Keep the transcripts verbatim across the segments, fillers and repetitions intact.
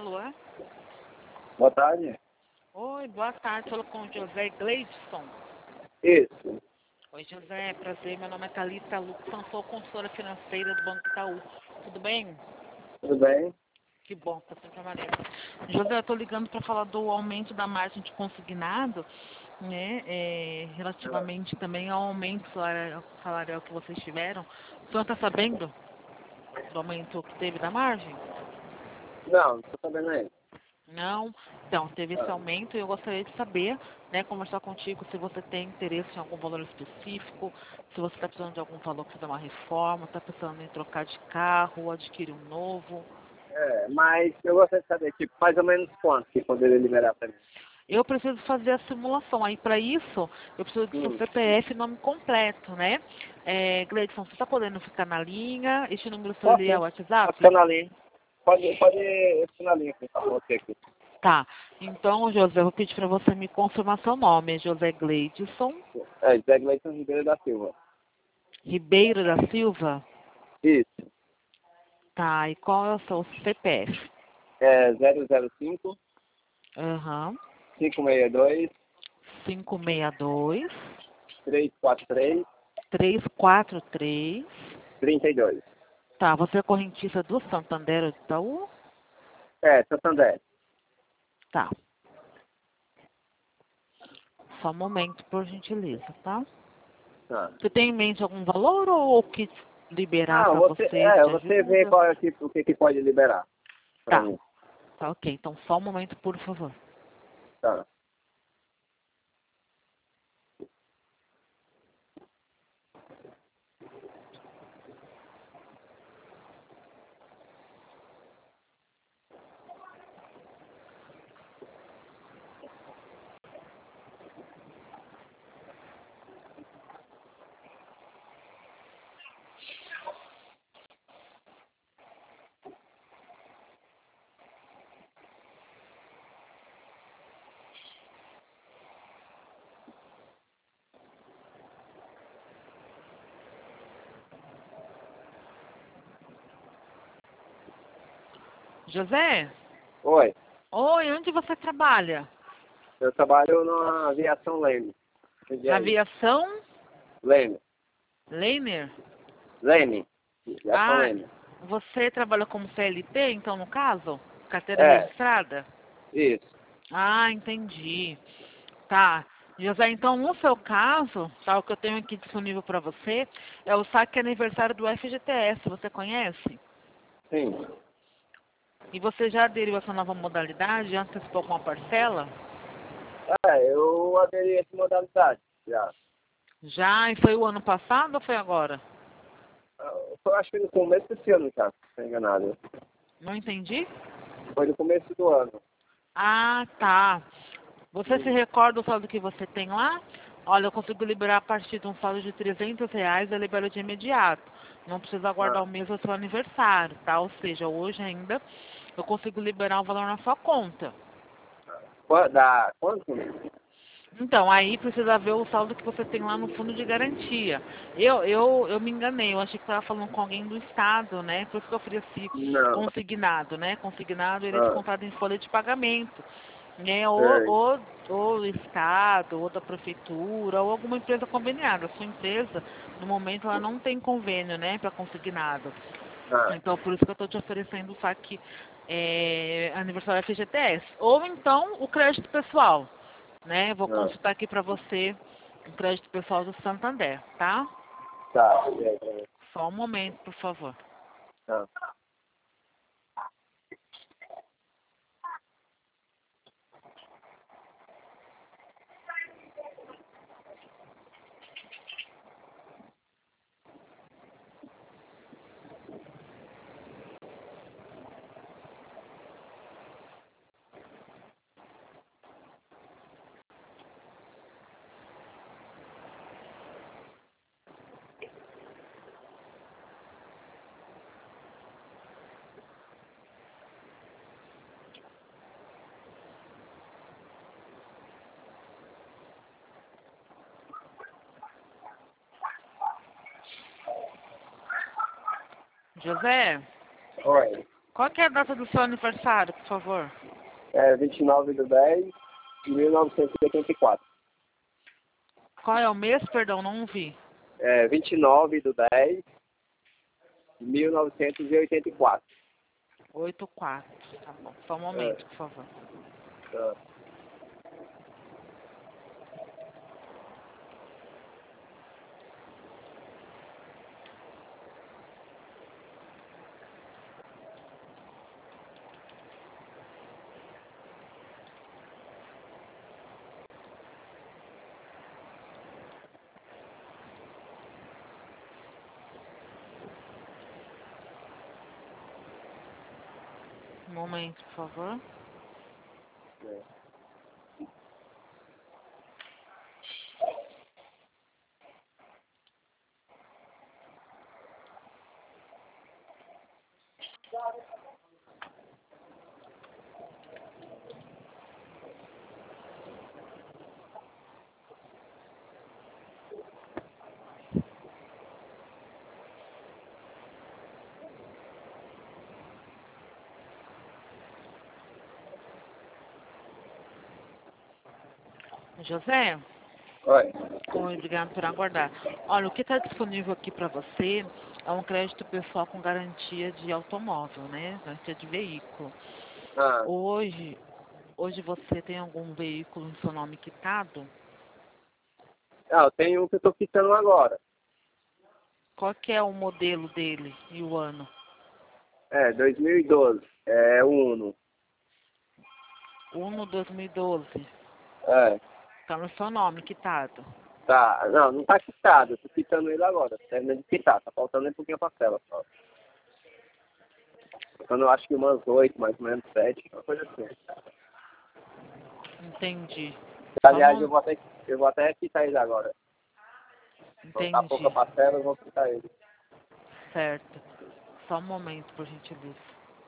alô, é? Boa tarde. Oi, boa tarde. Falo com o José Gleidson. Isso. Oi, José. Prazer. Meu nome é Thalita Luxon. Sou consultora financeira do Banco Itaú. Tudo bem? Tudo bem? Que bom, tá sempre maneiro. José, eu tô ligando para falar do aumento da margem de consignado, né? É, relativamente também ao aumento salarial, salarial que vocês tiveram. O senhor está sabendo do aumento que teve da margem? Não, não tô sabendo aí. Não? Então, teve esse Ah. aumento e eu gostaria de saber, né, conversar contigo se você tem interesse em algum valor específico, se você está precisando de algum valor para fazer uma reforma, está pensando em trocar de carro ou adquirir um novo. É, mas eu gostaria de saber, tipo, mais ou menos quanto que poderia liberar pra mim. Eu preciso fazer a simulação. Aí, para isso, eu preciso do seu Hum. C P F e nome completo, né? É, Gleidson, você está podendo ficar na linha? Este número seu Posso, ali é o sim. Pode ficar WhatsApp? na linha. Pode, pode ficar na linha aqui, tá bom, você aqui. Tá. Então, José, eu vou pedir para você me confirmar seu nome. É José Gleidson É, Zé Gleison Ribeiro da Silva. Ribeiro da Silva? Isso. Tá. E qual é o seu C P F? É zero zero cinco, Aham. cinco seis dois, cinco seis dois, três quatro três, três quatro três. trinta e dois. Tá. Você é correntista do Santander ou do Itaú? É, Santander. Tá. Só um momento, por gentileza, tá? Ah, Você tem em mente algum valor ou o que liberar ah para você, vocês é, de você vê ajuda? qual é o tipo, o que, que pode liberar pra Tá. mim. Tá, ok. Então, só um momento, por favor. Tá. José? Oi. Oi, onde você trabalha? Eu trabalho na aviação Leme. E Na aí? aviação Leme. Leiner? Leme. Aviação Ah, Leme. você trabalha como C L T, então, no caso? Carteira É, registrada? isso. Ah, entendi. Tá. José, então, no seu caso, tá, o que eu tenho aqui disponível para você é o saque aniversário do F G T S. Você conhece? Sim. E você já aderiu a essa nova modalidade? Já antecipou alguma parcela? É, eu aderi a essa modalidade já. Já? E foi o ano passado ou foi agora? Eu acho que no começo desse ano já, se não enganado. Não entendi? Foi no começo do ano. Ah, tá. Você se recorda o saldo que você tem lá? Olha, eu consigo liberar a partir de um saldo de trezentos reais, eu libero de imediato. Não precisa aguardar Ah, o mês do seu aniversário, tá? Ou seja, hoje ainda eu consigo liberar o valor na sua conta. qua- dá quanto? Então, aí precisa ver o saldo que você tem lá no fundo de garantia. Eu, eu, eu me enganei, eu achei que estava falando com alguém do Estado, né? Por isso que eu ofereci Não. consignado, né? Consignado, ele é Ah, descontado em folha de pagamento. Né? Ou, sei. ou, ou do Estado, ou da Prefeitura, ou alguma empresa conveniada. A sua empresa, no momento, ela não tem convênio, né? Para consignado. Ah, Então, por isso que eu estou te oferecendo o saque é, aniversário F G T S. Ou então, o crédito pessoal. Né? Vou ah, consultar aqui para você o crédito pessoal do Santander, tá? tá. E aí, pra mim? Só um momento, por favor. Ah. José, Oi. Qual que é a data do seu aniversário, por favor? É vinte e nove de dez de mil novecentos e oitenta e quatro. Qual é o mês, perdão, não ouvi. É vinte e nove de dez de mil novecentos e oitenta e quatro. oito quatro. Tá bom. Só um É, momento, por favor. tá. Um momento, por favor. É. José? Oi. Oi, obrigado por aguardar. Olha, o que está disponível aqui para você é um crédito pessoal com garantia de automóvel, né? Garantia de veículo. Ah, Hoje, hoje você tem algum veículo em seu nome quitado? ah, eu tenho um que eu tô quitando agora. Qual que é o modelo dele e o ano? É, dois mil e doze. É o Uno. Uno dois mil e doze. É. Está no seu nome quitado. Tá. Não, não tá quitado. Eu tô quitando ele agora. Terminando de quitar. Tá faltando um pouquinho a parcela só. Faltando eu acho que umas oito, mais ou menos, sete, uma coisa assim. Entendi. Só Aliás, eu um... vou até, eu vou até quitar ele agora. Faltar pouca Entendi. parcela, eu vou quitar ele. Certo. Só um momento, por gentileza.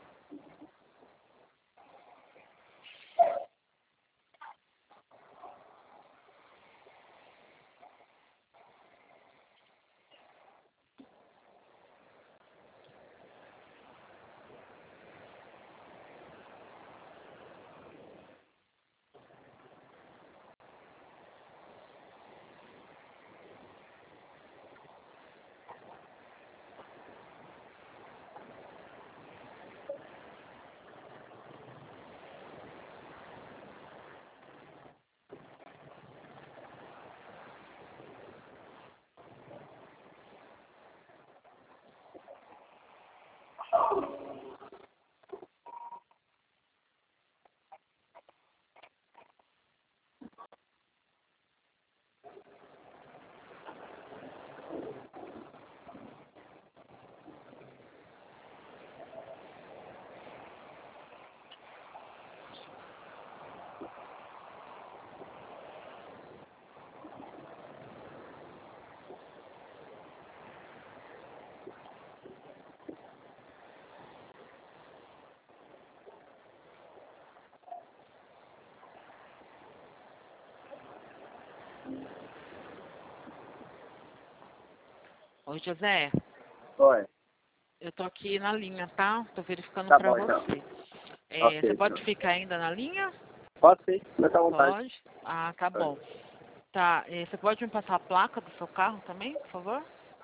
Oi, José. Oi. Eu tô aqui na linha, tá? Tô verificando Tá pra bom, então. você. É, Ok, você então. pode ficar ainda na linha? Pode sim, fica à vontade. Pode? Ah, tá bom. Tá, é, você pode me passar a placa do seu carro também, por favor?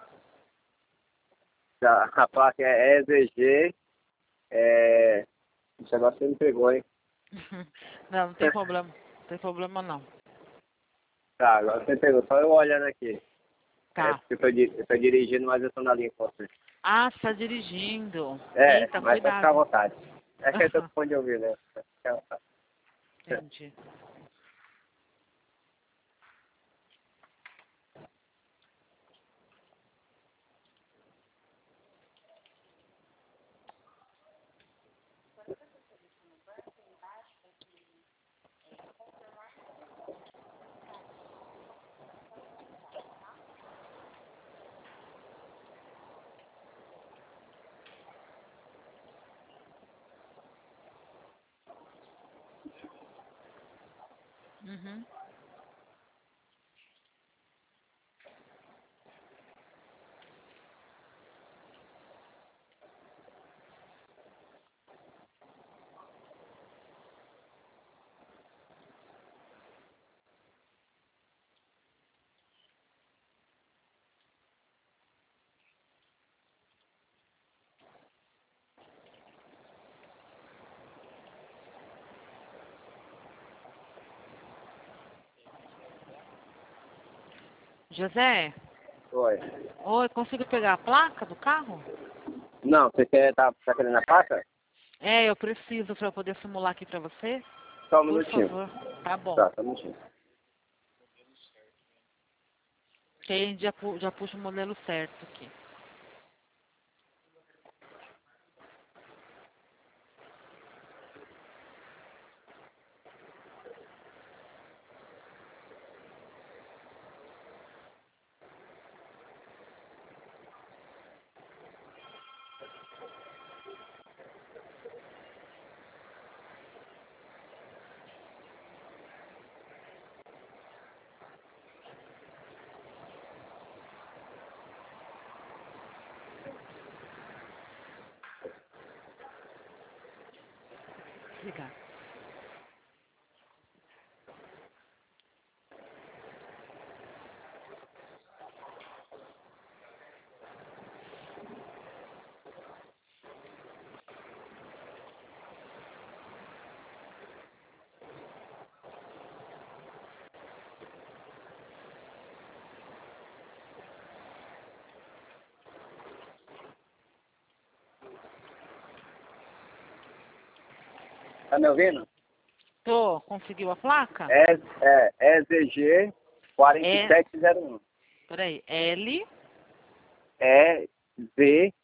Tá, a placa é E Z G. É... Esse negócio você me pegou, hein? Não, não tem problema. Não tem problema não. Tá, agora você pegou. Só eu olhando aqui. É Tá. porque eu tô, di- eu tô dirigindo, mas eu tô na linha com você. Ah, você tá dirigindo. É, Eita, mas pode ficar à cuidado. vontade. É que eu tô com fone de ouvir, né? Pode ficar à vontade. Entendi. Uhum. José, Oi. oi, consigo pegar a placa do carro? Não, você quer, tá, tá querendo a placa? É, eu preciso para eu poder simular aqui para você. Só um Por minutinho. favor. Tá bom. Tá, só um minutinho. Que aí já, pu- já puxa o modelo certo aqui. Obrigada. Tá me ouvindo? Tô, conseguiu a placa? É, é, é Z G quatro sete zero um. Peraí, L, É Z.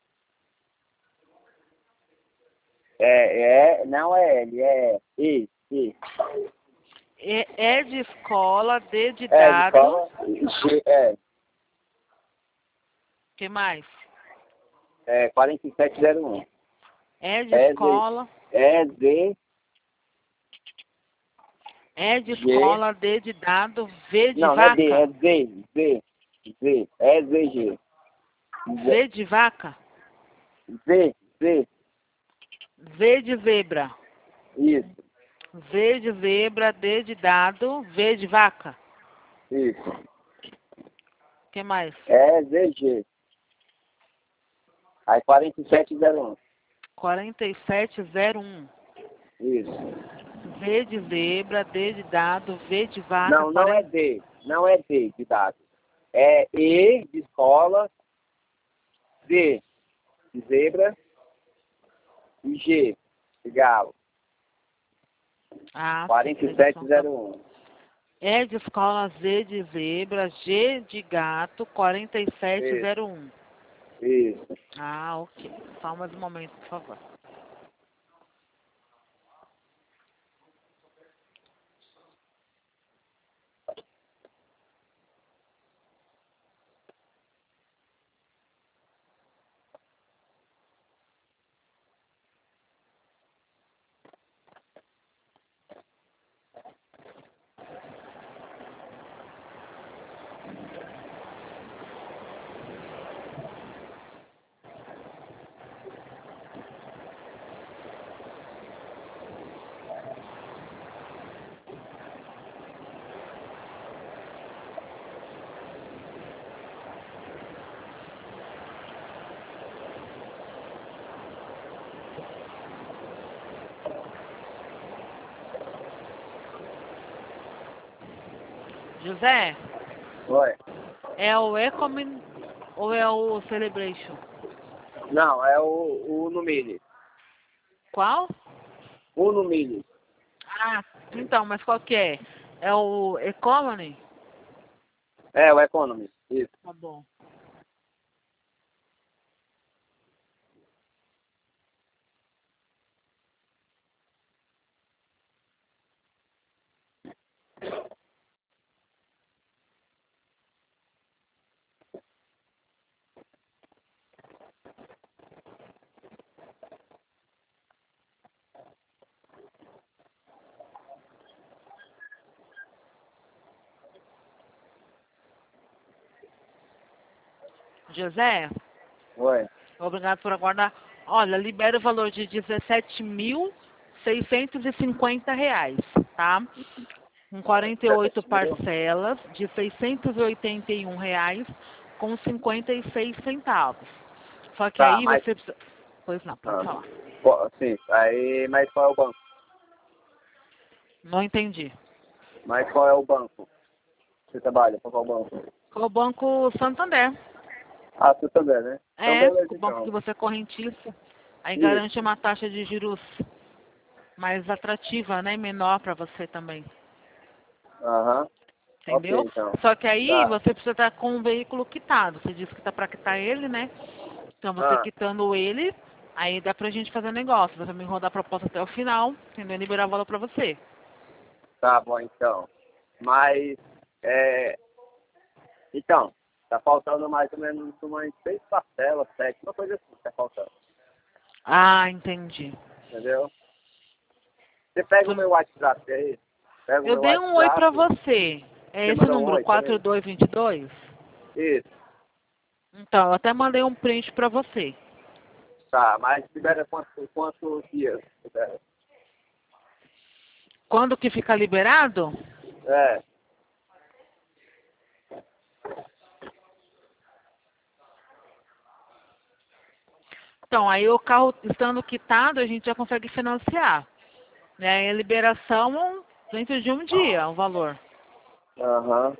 É, é, não é L, é E, E. E, E de escola, D de É, de dado. escola, G, é, Que mais? é quatro sete zero um. E de É Z, escola, é Z, E de G. escola, D de dado, V de Não, não é D, vaca. é Z, Z, Z, é Z G. Z, V de vaca. Z, Z, V de zebra. isso, V de zebra, D de dado, V de vaca. isso. Que mais? É Z G. Aí quatro sete zero um. quarenta e sete zero um. Isso. V de zebra, D de dado, V de vaca. Não, não é D. Não é D de dado. É E de escola, Z de zebra e G de galo. Ah, quatro sete zero um. E de escola, Z de zebra, G de gato, quarenta e sete Isso. zero um. Isso. Ah, ok. Só mais um momento, por favor. José, Oi. é o Ecomin ou é o Celebration? Não, é o, o no Mini. Qual? O no Mini. Ah, então, mas qual que é? É o Economy? É, o Economy. Isso. Tá bom. José, Oi. obrigado por aguardar. Olha, libera o valor de dezessete mil seiscentos e cinquenta reais, tá? Com quarenta e oito parcelas de seiscentos e oitenta e um reais com cinquenta e seis centavos. Só que Tá, aí mas... você precisa... Pois não, pode Ah, falar. qual- sim, aí, mas qual é o banco? Não entendi. Mas qual é o banco? Você trabalha, qual é o banco? Com o Banco Santander. Ah, tu também, né? Então, É, beleza, o banco então. que você é correntista. Aí Isso. garante uma taxa de juros mais atrativa, né? Menor para você também. Aham. Ok, Entendeu? então. Só que aí Tá. você precisa estar com o veículo quitado. Você disse que tá para quitar ele, né? Então você Ah, quitando ele, aí dá pra gente fazer negócio. Você me rodar a proposta até o final, entendeu? E liberar o valor pra você. tá bom, então. Mas, é... Então, tá faltando mais ou menos umas seis parcelas, sete, uma coisa assim, tá faltando. Ah, entendi. Entendeu? Você pega o meu WhatsApp aí, pega o Eu meu dei um oi pra WhatsApp, você. É você esse mandou um número, oi quatro também? dois dois dois? Isso, Então, eu até mandei um print pra você. tá, mas libera quantos, quantos dias? Libera? Quando que fica liberado? É, Então, aí o carro estando quitado, a gente já consegue financiar. Né? E a liberação dentro de um dia, o valor. aham.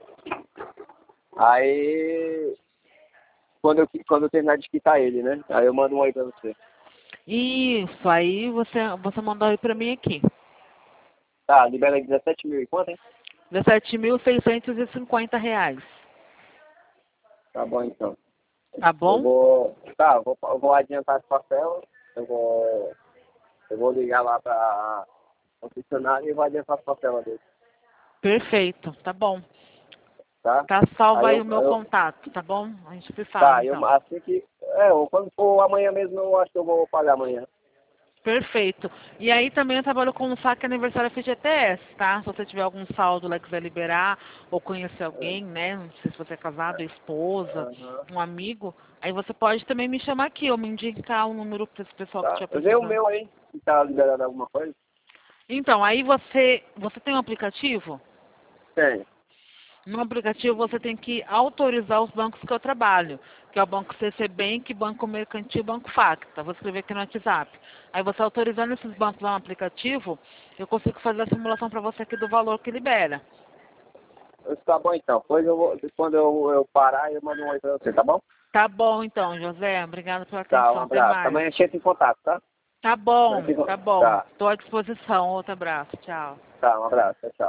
Aí, quando eu, quando eu terminar de quitar ele, né? Aí eu mando um oi pra você. Isso, aí você, você mandou aí pra mim aqui. Tá, libera dezessete mil e quanto, hein? dezessete mil seiscentos e cinquenta reais. Tá bom, então. Tá Eu bom? vou, tá, eu vou, eu vou adiantar as parcelas, eu vou, eu vou ligar lá pra concessionária e vou adiantar as parcelas dele, Perfeito, tá bom. tá? Tá salvo Aí aí eu, o meu eu contato, tá bom? A gente se fala tá, eu, então. assim que, é, ou quando for amanhã mesmo, eu acho que eu vou pagar amanhã. Perfeito. E aí também eu trabalho com o saque aniversário F G T S, tá? Se você tiver algum saldo lá que quiser liberar, ou conhecer alguém, né? Não sei se você é casado, esposa, Aham. um amigo, aí você pode também me chamar aqui, ou me indicar um número para esse pessoal que Tá, estiver eu vejo o precisando. meu aí, se tá liberando alguma coisa. Então, aí você, você tem um aplicativo? Tem. No aplicativo você tem que autorizar os bancos que eu trabalho, que é o Banco C C Bank, Banco Mercantil, Banco Facta. Vou escrever aqui no WhatsApp. Aí você autorizando esses bancos lá no aplicativo, eu consigo fazer a simulação para você aqui do valor que libera. Tá bom então, depois eu vou, quando eu, eu parar, eu mando um oi pra você, tá bom? Tá bom então, José. Obrigada pela Tá, um atenção. Até abraço. mais. Amanhã a gente entra em contato, tá? Tá Amanhã bom, fica- tá bom. Tá, Estou à disposição. Outro abraço. Tchau. tá, um abraço, tchau, tchau.